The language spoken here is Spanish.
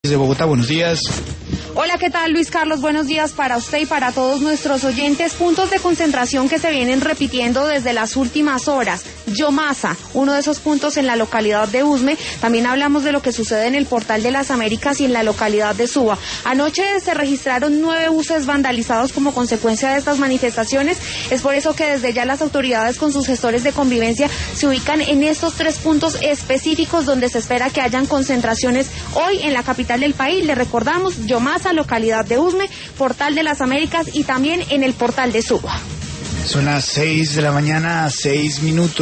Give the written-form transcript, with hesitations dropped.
Desde Bogotá, buenos días. Hola, ¿qué tal, Luis Carlos? Buenos días para usted y para todos nuestros oyentes. Puntos de concentración que se vienen repitiendo desde las últimas horas. Yomasa, uno de esos puntos en la localidad de Usme. También hablamos de lo que sucede en el Portal de las Américas y en la localidad de Suba. Anoche se registraron 9 buses vandalizados como consecuencia de estas manifestaciones. Es por eso que desde ya las autoridades con sus gestores de convivencia se ubican en estos 3 puntos específicos donde se espera que hayan concentraciones hoy en la capital del país. Le recordamos, Yomasa, localidad de Usme, Portal de las Américas y también en el Portal de Suba. Son las 6 de la mañana, 6 minutos.